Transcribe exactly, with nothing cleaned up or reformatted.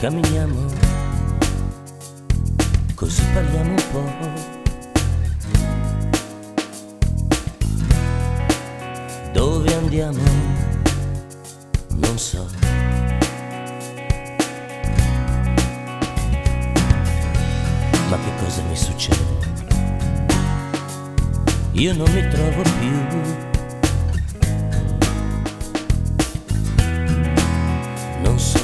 camminiamo, così parliamo un po'. Dove andiamo? Non so. Ma che cosa mi succede? Io non mi trovo più. Non so.